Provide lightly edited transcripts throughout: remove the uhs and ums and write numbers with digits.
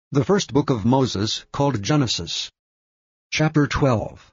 The first book of Moses, called Genesis. Chapter 12.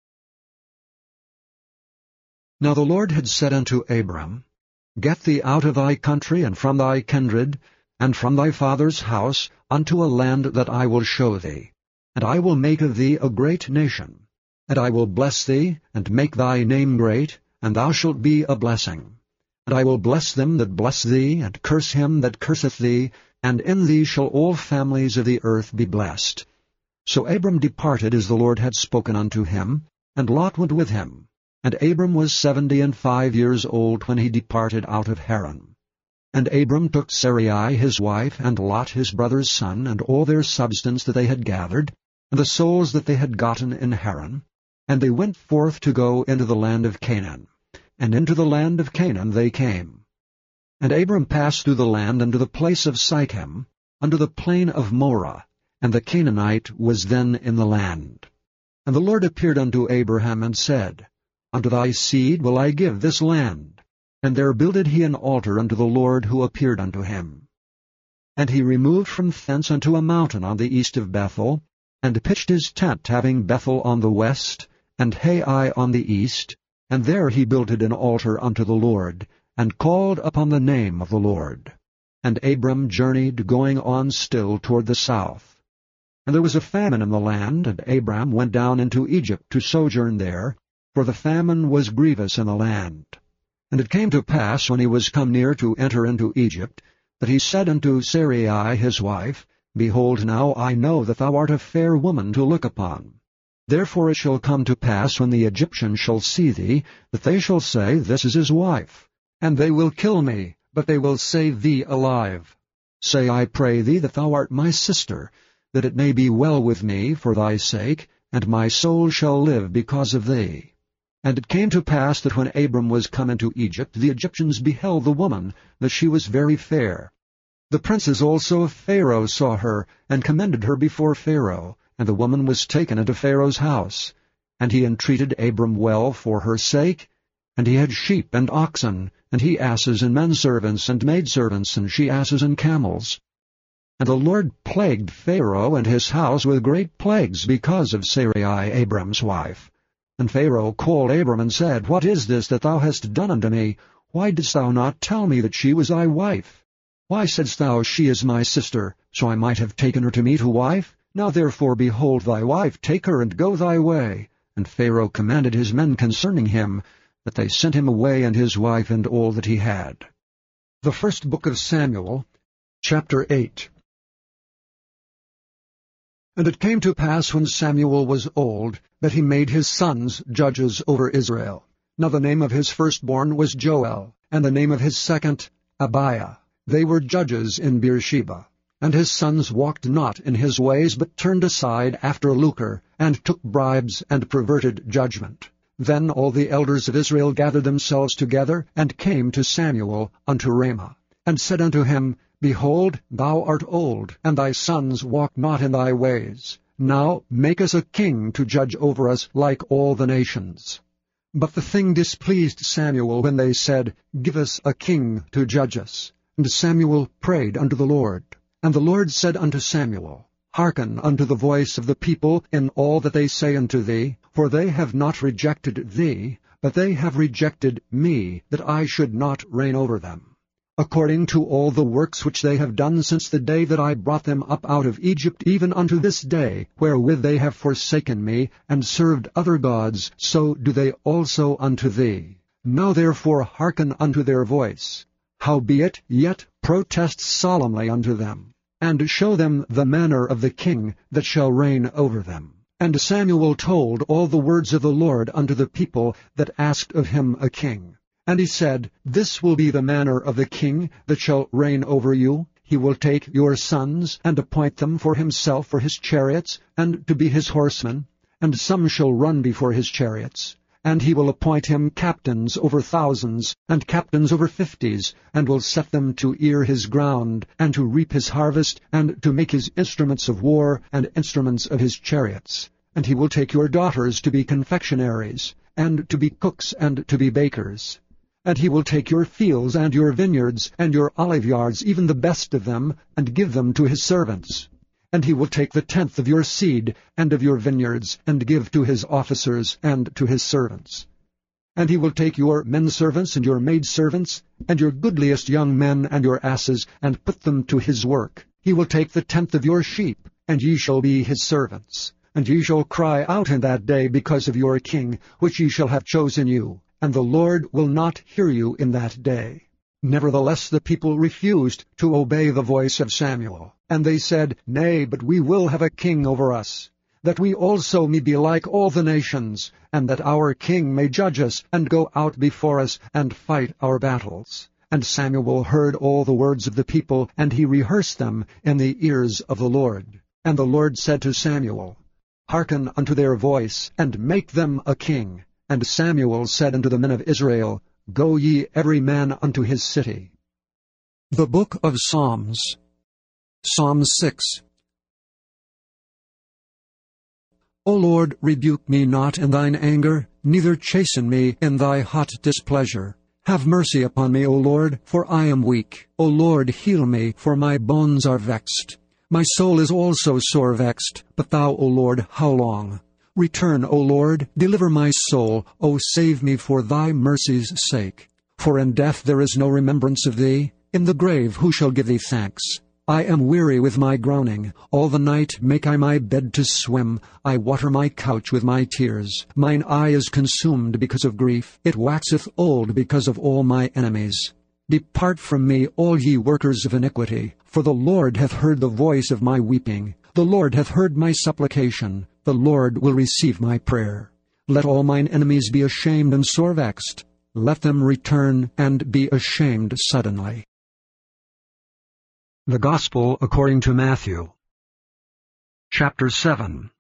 Now the Lord had said unto Abram, Get thee out of thy country, and from thy kindred, and from thy father's house, unto a land that I will show thee. And I will make of thee a great nation. And I will bless thee, and make thy name great, and thou shalt be a blessing. And I will bless them that bless thee, and curse him that curseth thee, and in thee shall all families of the earth be blessed. So Abram departed as the Lord had spoken unto him, and Lot went with him. And Abram was 75 years old when he departed out of Haran. And Abram took Sarai his wife, and Lot his brother's son, and all their substance that they had gathered, and the souls that they had gotten in Haran, and they went forth to go into the land of Canaan. And into the land of Canaan they came. And Abram passed through the land unto the place of Sichem, unto the plain of Moreh, and the Canaanite was then in the land. And the Lord appeared unto Abraham, and said, Unto thy seed will I give this land. And there builded he an altar unto the Lord who appeared unto him. And he removed from thence unto a mountain on the east of Bethel, and pitched his tent, having Bethel on the west, and Hai on the east, and there he builded an altar unto the Lord, and called upon the name of the Lord. And Abram journeyed, going on still toward the south. And there was a famine in the land, and Abram went down into Egypt to sojourn there, for the famine was grievous in the land. And it came to pass, when he was come near to enter into Egypt, that he said unto Sarai his wife, Behold, now I know that thou art a fair woman to look upon. Therefore it shall come to pass, when the Egyptians shall see thee, that they shall say, This is his wife. And they will kill me, but they will save thee alive. Say, I pray thee, that thou art my sister, that it may be well with me for thy sake, and my soul shall live because of thee. And it came to pass that when Abram was come into Egypt, the Egyptians beheld the woman, that she was very fair. The princes also of Pharaoh saw her, and commended her before Pharaoh, and the woman was taken into Pharaoh's house. And he entreated Abram well for her sake, and he had sheep and oxen, and he asses and menservants and maidservants, and she-asses and camels. And the Lord plagued Pharaoh and his house with great plagues because of Sarai Abram's wife. And Pharaoh called Abram and said, What is this that thou hast done unto me? Why didst thou not tell me that she was thy wife? Why saidst thou, She is my sister, so I might have taken her to me to wife? Now therefore, behold thy wife, take her and go thy way. And Pharaoh commanded his men concerning him, that they sent him away and his wife and all that he had. The first book of Samuel, chapter 8. And it came to pass, when Samuel was old, that he made his sons judges over Israel. Now the name of his firstborn was Joel, and the name of his second Abiah. They were judges in Beersheba. And his sons walked not in his ways, but turned aside after lucre, and took bribes, and perverted judgment. Then all the elders of Israel gathered themselves together, and came to Samuel unto Ramah, and said unto him, Behold, thou art old, and thy sons walk not in thy ways. Now make us a king to judge over us like all the nations. But the thing displeased Samuel when they said, Give us a king to judge us. And Samuel prayed unto the Lord. And the Lord said unto Samuel, Hearken unto the voice of the people in all that they say unto thee, for they have not rejected thee, but they have rejected me, that I should not reign over them. According to all the works which they have done since the day that I brought them up out of Egypt, even unto this day, wherewith they have forsaken me, and served other gods, so do they also unto thee. Now therefore hearken unto their voice. Howbeit yet protest solemnly unto them, and show them the manner of the king that shall reign over them. And Samuel told all the words of the Lord unto the people that asked of him a king. And he said, This will be the manner of the king that shall reign over you. He will take your sons, and appoint them for himself for his chariots, and to be his horsemen, and some shall run before his chariots. And he will appoint him captains over thousands, and captains over 50s, and will set them to ear his ground, and to reap his harvest, and to make his instruments of war, and instruments of his chariots. And he will take your daughters to be confectionaries, and to be cooks, and to be bakers. And he will take your fields and your vineyards and your oliveyards, even the best of them, and give them to his servants. And he will take the 10th of your seed and of your vineyards, and give to his officers and to his servants. And he will take your menservants and your maidservants, and your goodliest young men and your asses, and put them to his work. He will take the 10th of your sheep, and ye shall be his servants. And ye shall cry out in that day because of your king, which ye shall have chosen you, and the Lord will not hear you in that day. Nevertheless the people refused to obey the voice of Samuel. And they said, Nay, but we will have a king over us, that we also may be like all the nations, and that our king may judge us, and go out before us, and fight our battles. And Samuel heard all the words of the people, and he rehearsed them in the ears of the Lord. And the Lord said to Samuel, Hearken unto their voice, and make them a king. And Samuel said unto the men of Israel, Go ye every man unto his city. The Book of Psalms. Psalm 6. O Lord, rebuke me not in thine anger, neither chasten me in thy hot displeasure. Have mercy upon me, O Lord, for I am weak. O Lord, heal me, for my bones are vexed. My soul is also sore vexed, but thou, O Lord, how long? Return, O Lord, deliver my soul, O save me for thy mercy's sake. For in death there is no remembrance of thee. In the grave who shall give thee thanks? I am weary with my groaning. All the night make I my bed to swim. I water my couch with my tears. Mine eye is consumed because of grief. It waxeth old because of all my enemies. Depart from me, all ye workers of iniquity, for the Lord hath heard the voice of my weeping. The Lord hath heard my supplication. The Lord will receive my prayer. Let all mine enemies be ashamed and sore vexed. Let them return and be ashamed suddenly. The Gospel according to Matthew. Chapter 7.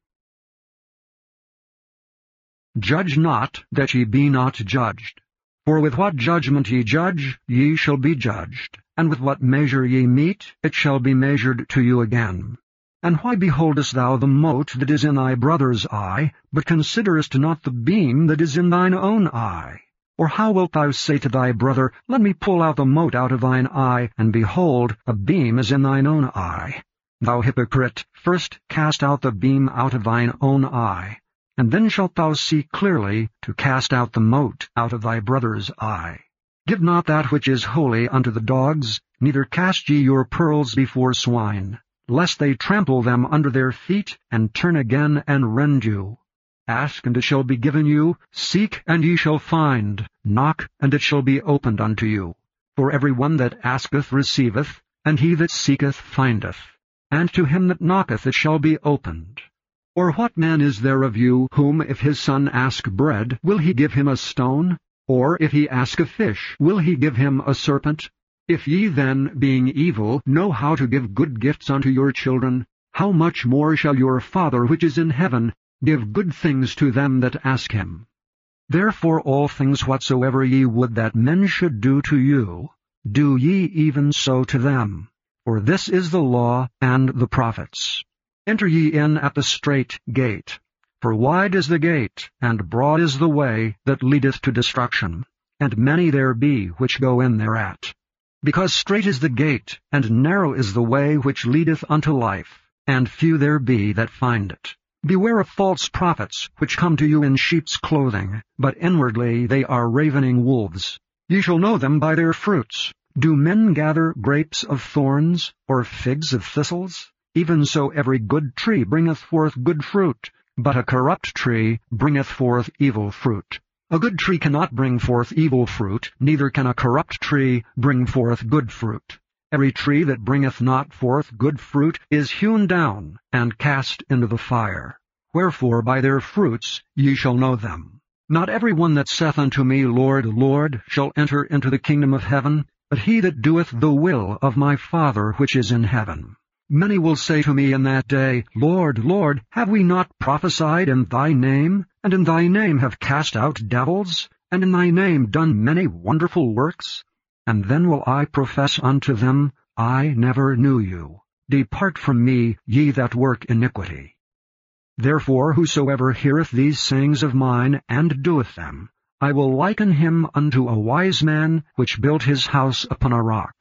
Judge not, that ye be not judged. For with what judgment ye judge, ye shall be judged, and with what measure ye mete, it shall be measured to you again. And why beholdest thou the mote that is in thy brother's eye, but considerest not the beam that is in thine own eye? Or how wilt thou say to thy brother, Let me pull out the mote out of thine eye, and behold, a beam is in thine own eye? Thou hypocrite, first cast out the beam out of thine own eye, and then shalt thou see clearly to cast out the mote out of thy brother's eye. Give not that which is holy unto the dogs, neither cast ye your pearls before swine, lest they trample them under their feet, and turn again and rend you. Ask, and it shall be given you. Seek, and ye shall find. Knock, and it shall be opened unto you. For every one that asketh receiveth, and he that seeketh findeth. And to him that knocketh it shall be opened. Or what man is there of you, whom if his son ask bread, will he give him a stone? Or if he ask a fish, will he give him a serpent? If ye then, being evil, know how to give good gifts unto your children, how much more shall your Father which is in heaven give good things to them that ask him? Therefore all things whatsoever ye would that men should do to you, do ye even so to them. For this is the law and the prophets. Enter ye in at the strait gate. For wide is the gate, and broad is the way that leadeth to destruction, and many there be which go in thereat. Because strait is the gate, and narrow is the way which leadeth unto life, and few there be that find it. Beware of false prophets, which come to you in sheep's clothing, but inwardly they are ravening wolves. Ye shall know them by their fruits. Do men gather grapes of thorns, or figs of thistles? Even so every good tree bringeth forth good fruit, but a corrupt tree bringeth forth evil fruit. A good tree cannot bring forth evil fruit, neither can a corrupt tree bring forth good fruit. Every tree that bringeth not forth good fruit is hewn down, and cast into the fire. Wherefore by their fruits ye shall know them. Not every one that saith unto me, Lord, Lord, shall enter into the kingdom of heaven, but he that doeth the will of my Father which is in heaven. Many will say to me in that day, Lord, Lord, have we not prophesied in thy name, and in thy name have cast out devils, and in thy name done many wonderful works? And then will I profess unto them, I never knew you. Depart from me, ye that work iniquity. Therefore whosoever heareth these sayings of mine, and doeth them, I will liken him unto a wise man which built his house upon a rock.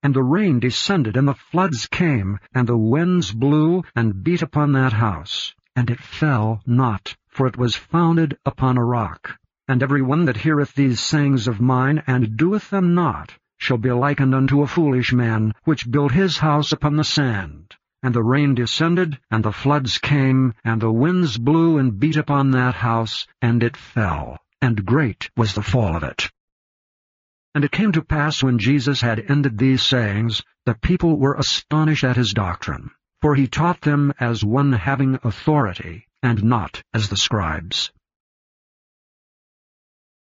And the rain descended, and the floods came, and the winds blew, and beat upon that house. And it fell not, for it was founded upon a rock. And every one that heareth these sayings of mine, and doeth them not, shall be likened unto a foolish man, which built his house upon the sand. And the rain descended, and the floods came, and the winds blew, and beat upon that house, and it fell. And great was the fall of it. And it came to pass, when Jesus had ended these sayings, the people were astonished at his doctrine. For he taught them as one having authority, and not as the scribes.